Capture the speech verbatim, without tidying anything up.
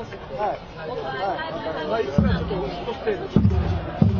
はい。はい。まあ、いつもちょっと少し程度。